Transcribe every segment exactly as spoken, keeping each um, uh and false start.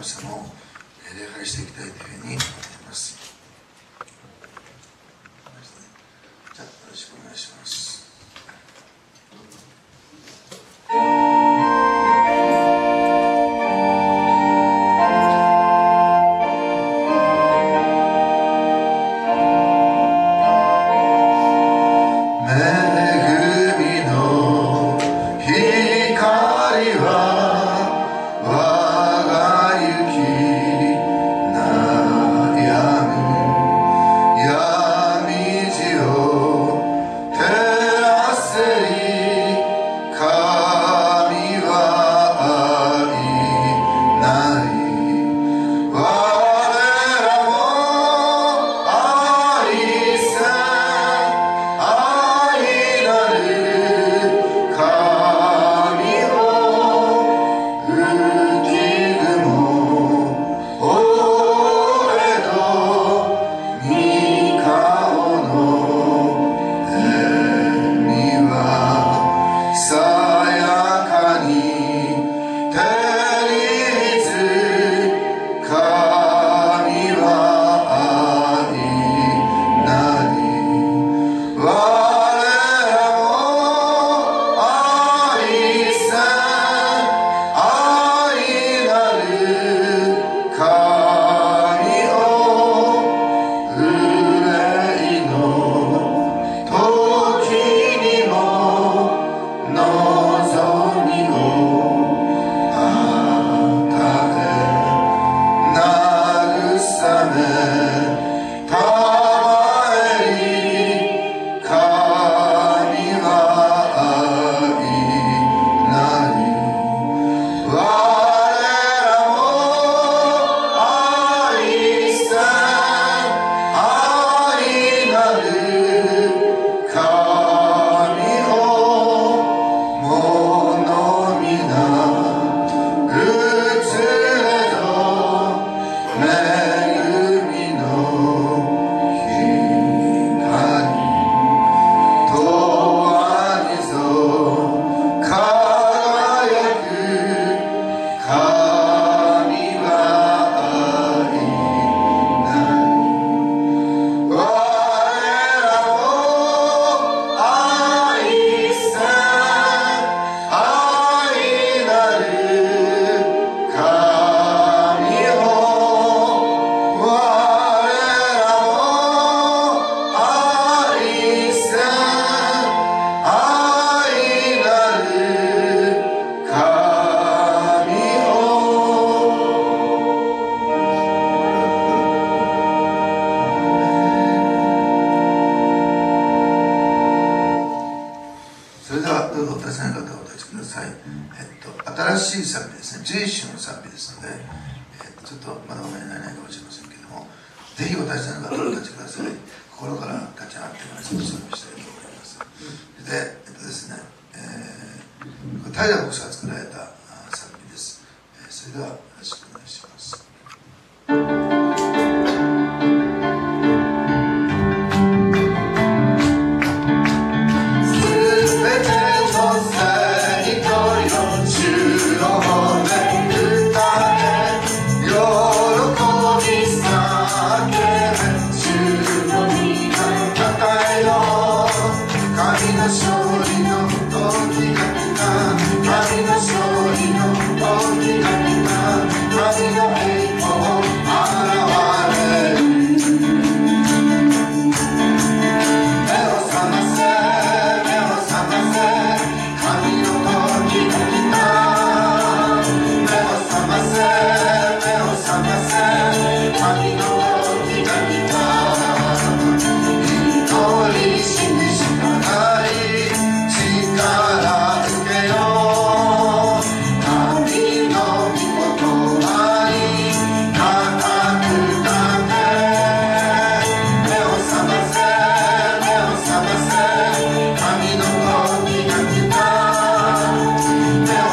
神様を礼拝していきたいというふうに思います。じゃあよろしくお願いします。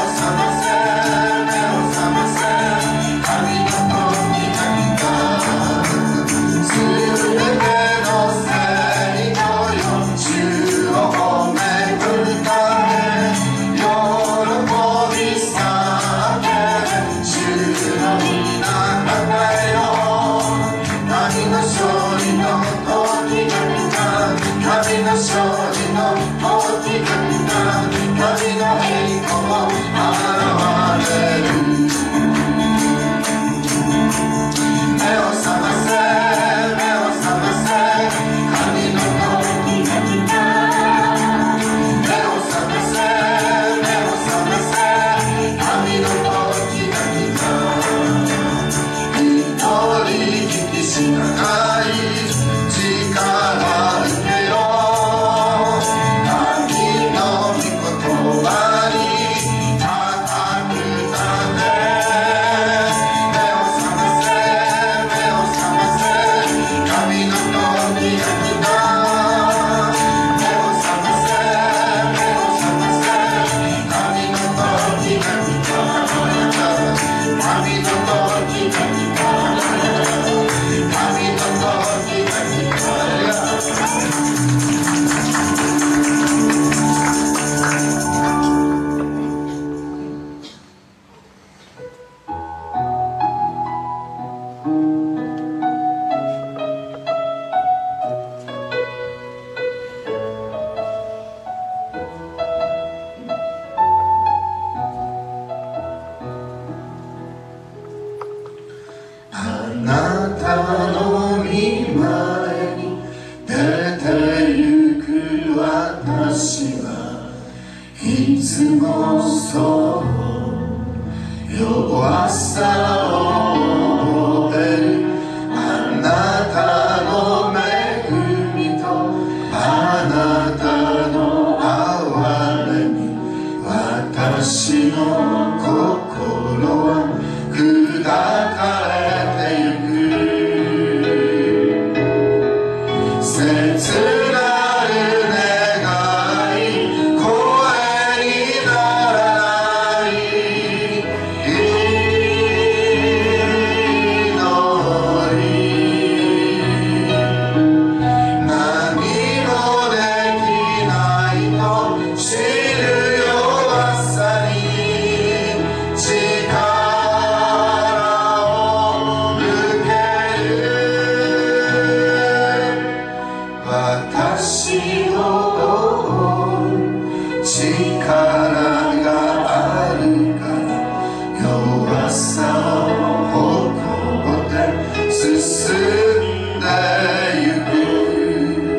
神のあなたの御前に出てゆく私はいつもそう弱さを覚える。あなたの恵みとあなたの憐れみ、私の心は砕かれてゆく。切なる願い、声にならない祈り、何もできないと知る弱さに力を抜ける。私の力があるから弱さを誇って進んでゆく。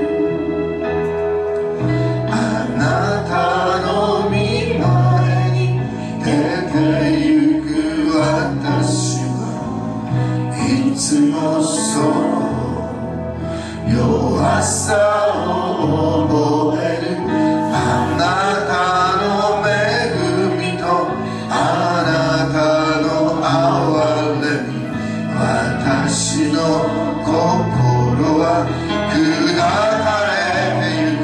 あなたの御前に出てゆく私はいつもそう弱さを覚える。あなたの恵みとあなたの憐れみ、私の心は砕かれてゆ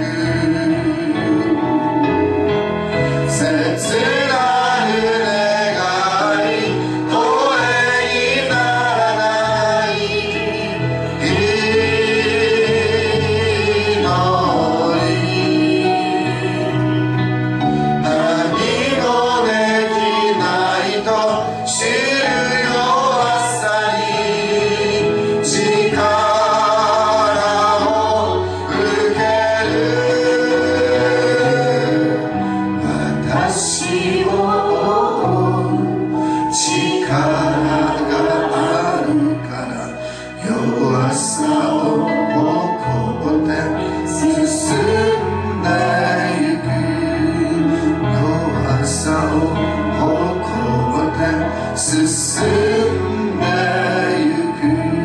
く。切なる願い、声にならない祈り、何もできないと知る弱さに力を受ける。私を力があるから弱さを誇って進んでゆく。弱さを誇って進んでゆく。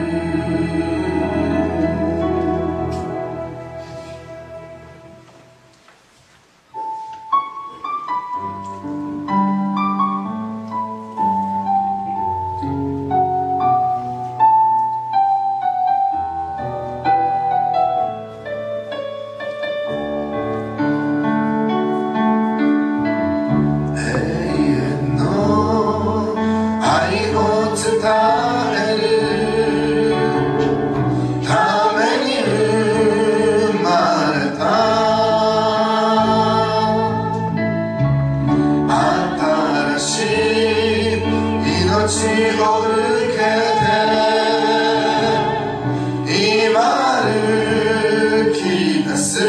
永遠の愛を伝えるために生まれた新しい命を受けて今歩き出す。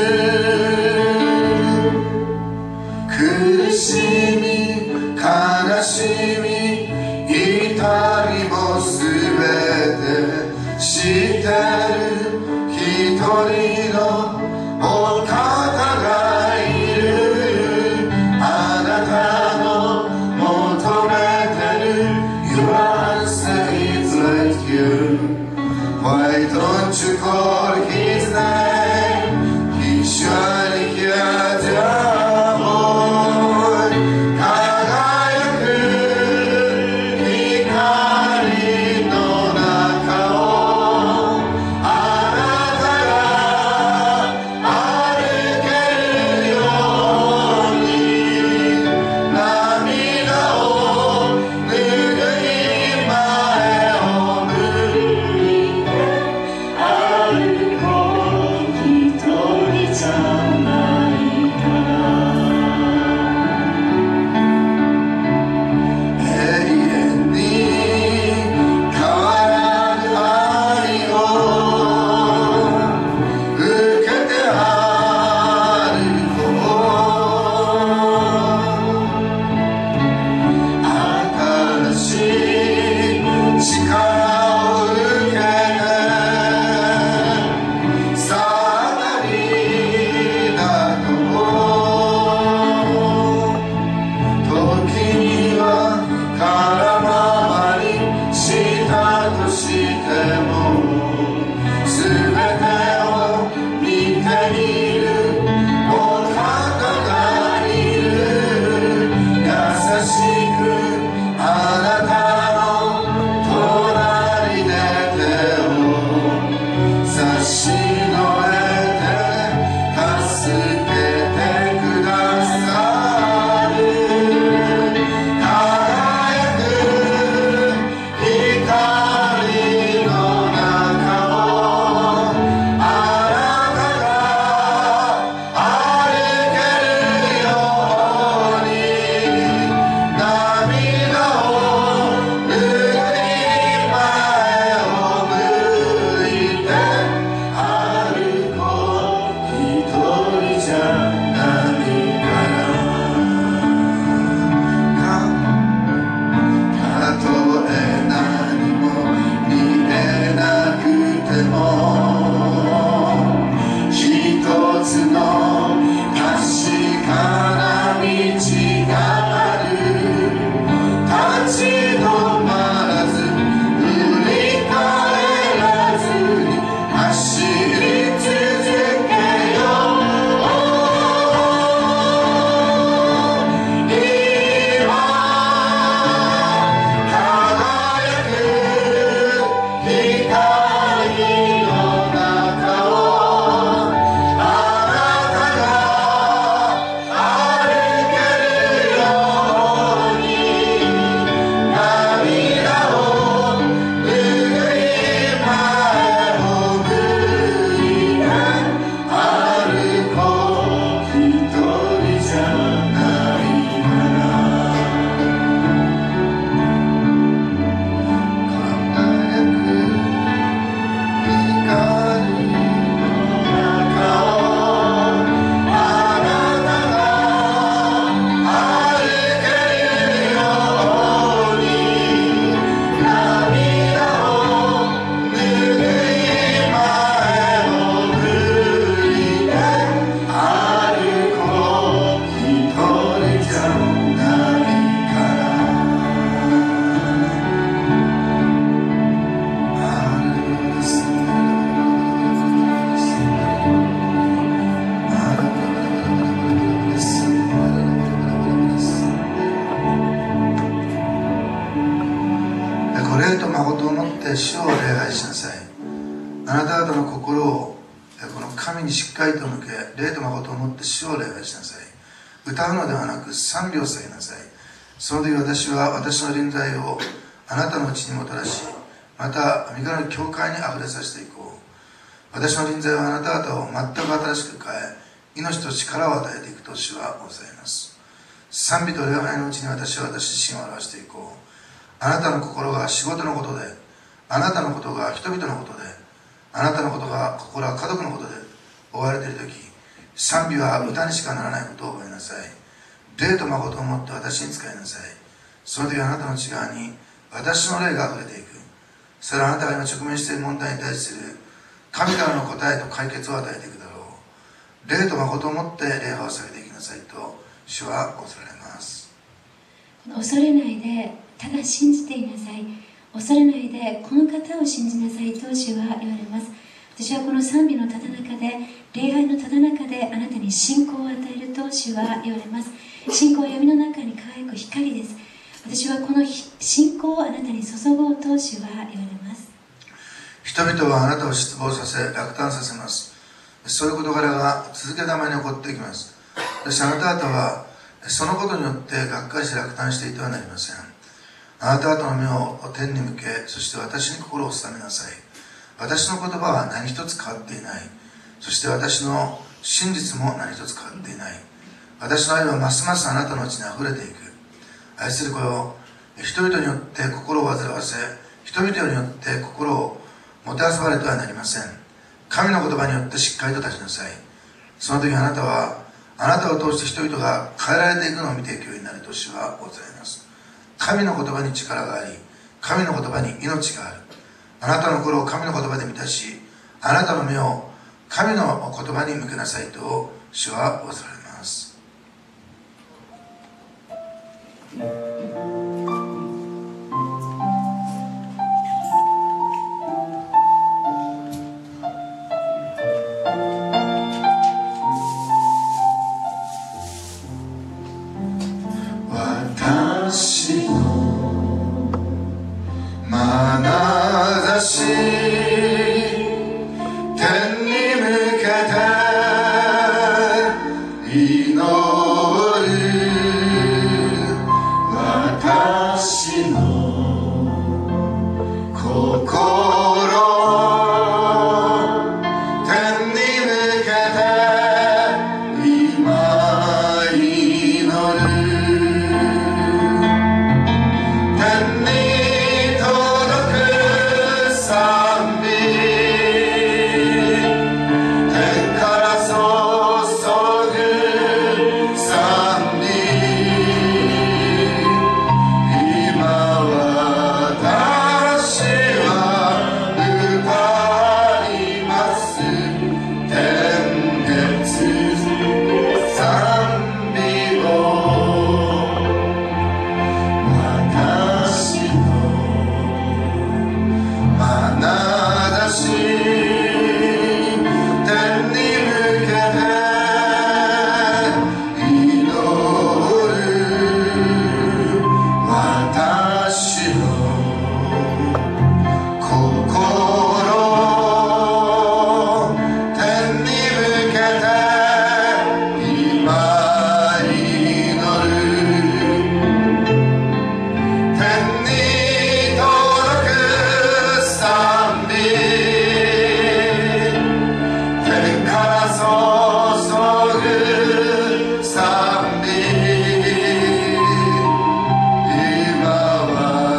苦しみ悲しみ痛みもすべて知ってる一人のお方がいる。あなたの求めてる Your answer is like you. Why don't you call his name? He surely hears your voice. 輝く光の中をあなたが歩けるように、涙を拭い前を向いて歩賛美を捧げなさい。その時私は私の臨在をあなたのうちにもたらし、また御子の教会にあふれさせていこう。私の臨在はあなた方を全く新しく変え、命と力を与えていくと主はございます。賛美と礼拝のうちに私は私自身を表していこう。あなたの心が仕事のことで、あなたのことが人々のことで、あなたのことが心は家族のことで追われている時、賛美は歌にしかならないことを覚えなさい。霊と誠をもって私に使いなさい。その時あなたの内側に私の霊が溢れていく。それはあなたが今直面している問題に対する神からの答えと解決を与えていくだろう。霊と誠をもって礼拝を捧げていきなさいと主は恐れられます。 恐れないでただ信じていなさい。恐れないでこの方を信じなさいと主は言われます。私はこの賛美のただ中で、礼拝のただ中であなたに信仰を与えると主は言われます。信仰は闇の中に輝く光です。私はこの信仰をあなたに注ごうと主は言われます。 人々はあなたを失望させ落胆させます。そういう事柄が続けたまに起こっていきます。しかしあなた方はそのことによってがっかりして落胆していてはなりません。あなた方の目を天に向け、そして私に心を定めなさい。私の言葉は何一つ変わっていない。そして私の真実も何一つ変わっていない。私の愛はますますあなたのうちにあふれていく。愛する子よ、人々によって心を煩わせ、人々によって心をもてあそばれてはなりません。神の言葉によってしっかりと立ちなさい。その時あなたはあなたを通して人々が変えられていくのを見ていくようになると主はございます。神の言葉に力があり、神の言葉に命がある。あなたの心を神の言葉で満たし、あなたの目を神の言葉に向けなさいと主は仰せられます。 し天に向けて祈る私の心天に向けて今祈る天に届く賛美天から注ぐ賛美今私は歌います天で続く賛美を私の眼差し天に向けて祈る私の心天に向けて今祈る天に届く賛美天から注ぐ賛美今私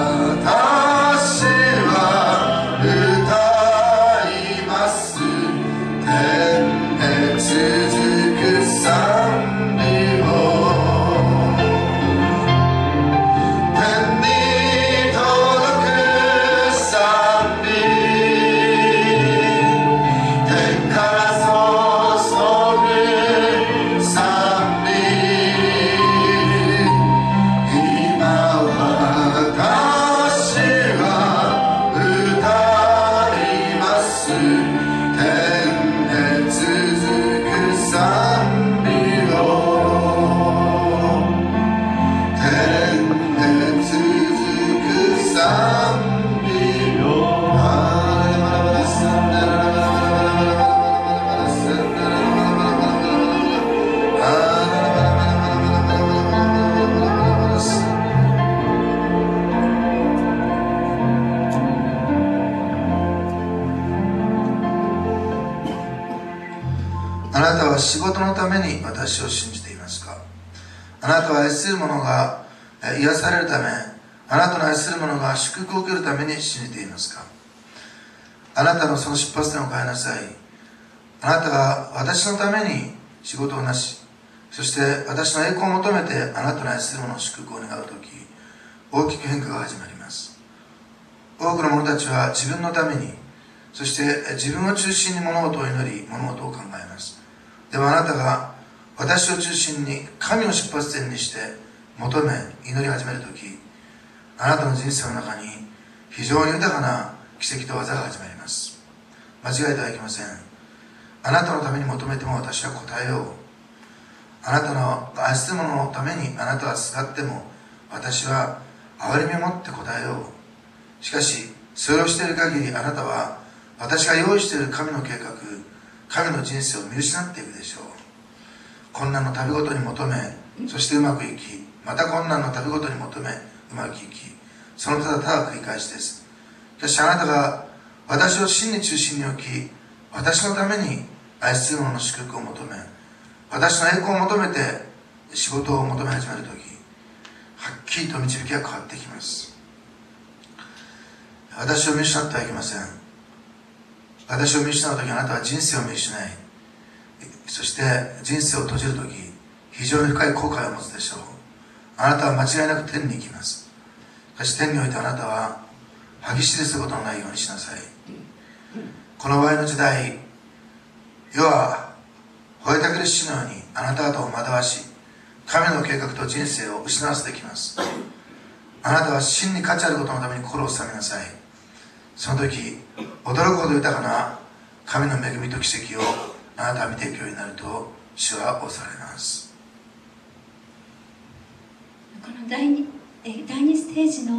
は歌います天で続く賛美を天に届く賛美天から注ぐ賛美今私は歌います天で続く賛美を天で続く賛美をあなたは仕事のために私を信じていますか？あなたは愛する者がえ癒されるため、あなたの愛する者が祝福を受けるために信じていますか？あなたのその出発点を変えなさい。あなたが私のために仕事をなし、そして私の栄光を求めてあなたの愛する者の祝福を願うとき、大きく変化が始まります。多くの者たちは自分のために、そして自分を中心に物事を祈り、物事を考えます。でもあなたが私を中心に神を出発点にして求め祈り始めるとき、あなたの人生の中に非常に豊かな奇跡と技が始まります。間違えてはいけません。あなたのために求めても私は答えよう。あなたの愛する者のためにあなたはすがっても私は憐れみを持って答えよう。しかしそれをしている限りあなたは私が用意している神の計画、神の人生を見失っていくでしょう。困難の旅ごとに求め、そしてうまくいき、また困難の旅ごとに求めうまくいき、そのただただ繰り返しです。しかしあなたが私を真に中心に置き、私のために愛する者の祝福を求め、私の栄光を求めて仕事を求め始めるとき、はっきりと導きが変わってきます。私を見失ってはいけません。私を見失うとき、あなたは人生を見失い、そして人生を閉じるとき、非常に深い後悔を持つでしょう。あなたは間違いなく天に行きます。しかし天においてあなたは歯ぎしりすることのないようにしなさい。この場合の時代、世は吠えたける死のようにあなた方を惑わし、神の計画と人生を失わせてきます。あなたは真に価値あることのために心を収めなさい。その時、驚くほど豊かな神の恵みと奇跡をあなたは見ていくようになると主はおされます。 この第 2, 第二ステージのこ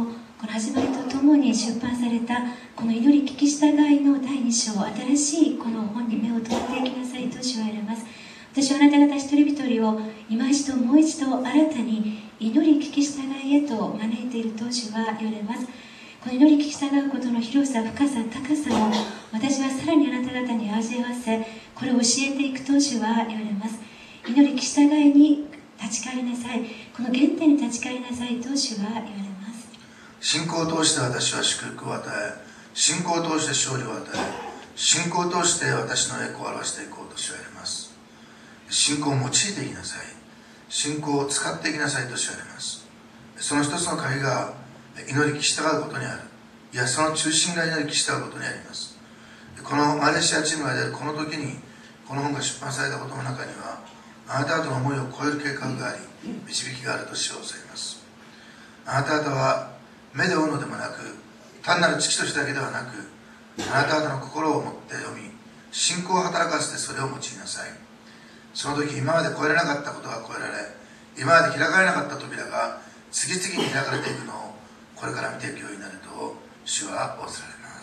この始まりとともに出版されたこの祈り聞き従いのだいに章、新しいこの本に目を通っていきなさいと主は言われます。私はあなた方一人一人を今一度もう一度新たに祈り聞き従いへと招いていると主は言われます。この祈り聞き従うことの広さ、深さ、高さを私はさらにあなた方に味わわせ、これを教えていくと主は言われます。祈り聞き従いに立ち返りなさい。この原点に立ち返りなさいと主は言われます。 信仰を通して私は祝福を与え、信仰を通して勝利を与え、信仰を通して私の栄光を表していこうと主は言われます。信仰を用いていきなさい。信仰を使っていきなさいと主は言われます。その一つの鍵が祈り聞き従うことにある。いや、その中心が祈り聞き従うことにあります。このマレーシアチームが出るこの時に、この本が出版されたことの中には、あなた方の思いを超える計画があり、導きがあると主は教えます。あなた方は目で追うのでもなく、単なる知識としてだけではなく、あなた方の心を持って読み、信仰を働かせてそれを用いなさい。その時、今まで超えられなかったことが超えられ、今まで開かれなかった扉が次々に開かれていくのをこれから見ていくようになると主は仰せられます。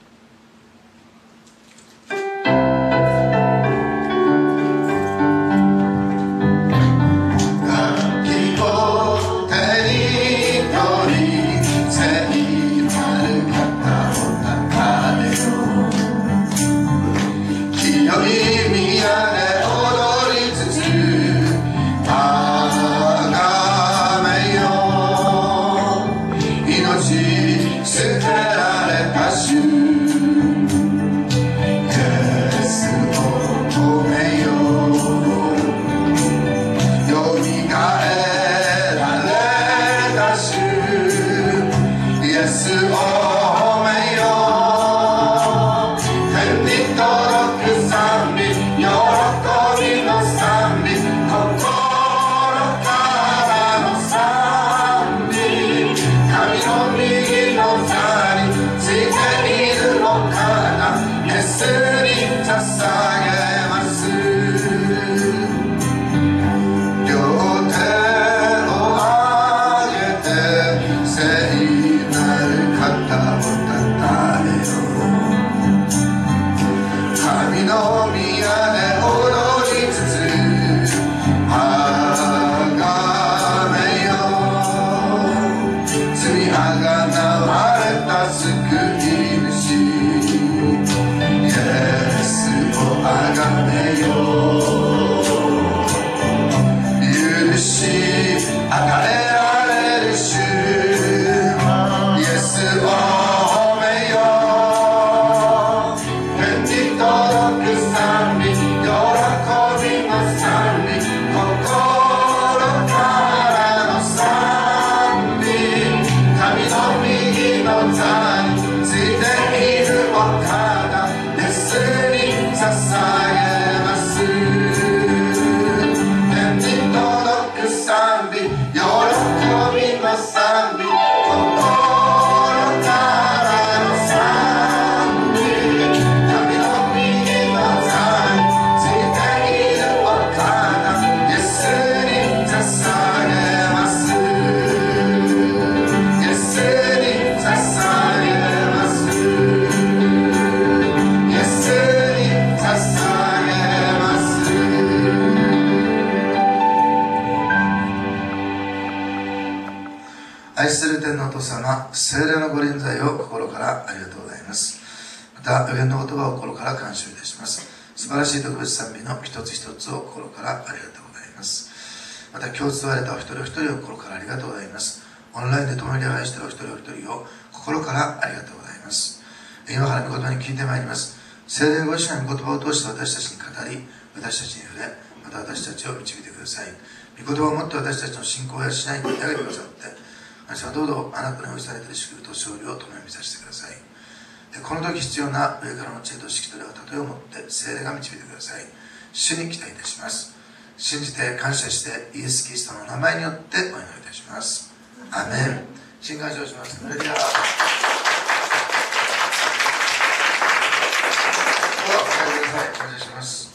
愛する天のお父様、聖霊のご臨在を心からありがとうございます。また、予言の言葉を心から感謝いたします。素晴らしい特別賛美の一つ一つを心からありがとうございます。また、今日伝われたお一人お一人を心からありがとうございます。オンラインで共に礼拝しているお一人お一人を心からありがとうございます。今から御言葉に聞いてまいります。聖霊ご自身の御言葉を通して私たちに語り、私たちに触れ、また私たちを導いてください。御言葉をもって私たちの信仰やしないに上げてくださって、私はどうぞあなたに用意されている祝福と勝利を共に見させてください。この時必要な上からの知恵と指揮と例をもって聖霊が導いてください。主に期待いたします。信じて感謝してイエス・キリストの名前によってお祈りいたします。アメン。新感謝をします。それではお願いします。